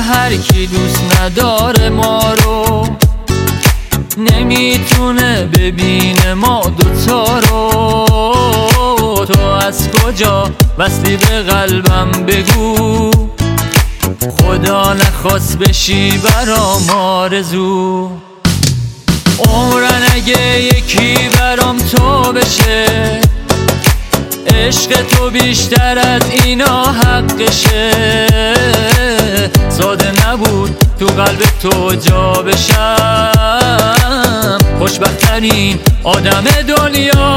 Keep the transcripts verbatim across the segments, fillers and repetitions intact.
هر کی دوست نداره ما رو نمیتونه ببینه ما دوتا رو. تو از کجا وصلی به قلبم بگو، خدا نخواست بشی برام آرزو. عمرن اگه یکی برام تو بشه، عشق تو بیشتر از اینا حقشه. ساده نبود تو قلب تو جا بشم، خوشبخت‌ترین آدم دنیا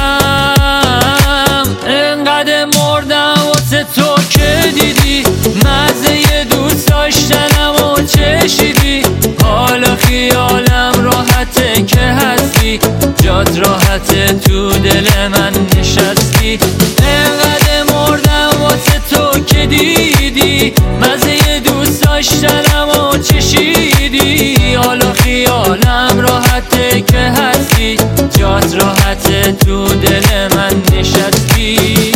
بشم. انقدر مردم واسه تو که دیدی، مزه دوست داشتنم و چشیدی. حالا خیالم راحته که هستی، جات راحته تو دل من نشستی. انقدر مردم واسه تو که دیدی، مزه دوست داشتنم و چشیدی. حالا خیالم راحته که هستی، جات راحته تو دل من نشستی.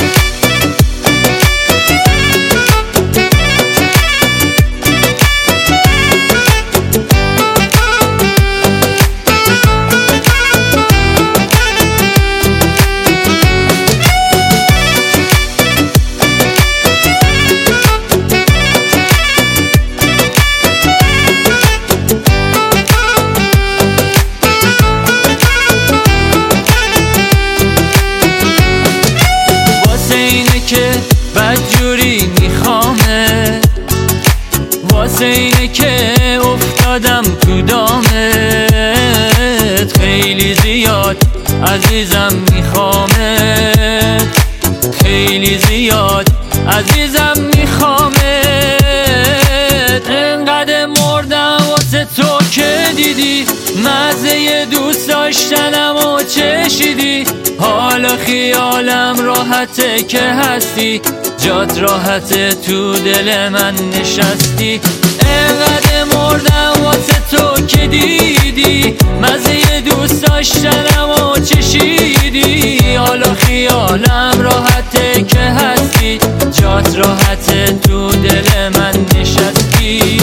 که بدجوری میخوامه، واسه اینه که افتادم تو دامت. خیلی زیاد عزیزم میخوامت، خیلی زیاد عزیزم میخوامت. انقدر مردم واسه تو که دیدی، مزه دوست داشتنم و چشیدی. حالا خیالم راحته که هستی، جات راحته تو دل من نشستی. انقدر مردم واسه تو که دیدی، مزه دوست داشتنم و چشیدی. حالا خیالم راحته که هستی، جات راحته تو دل من نشستی.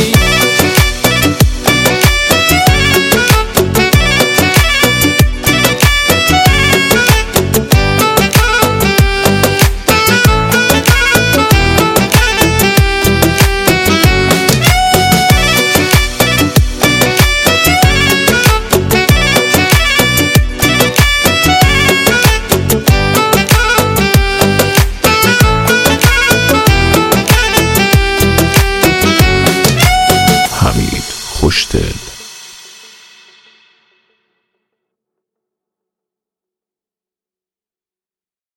خوشدل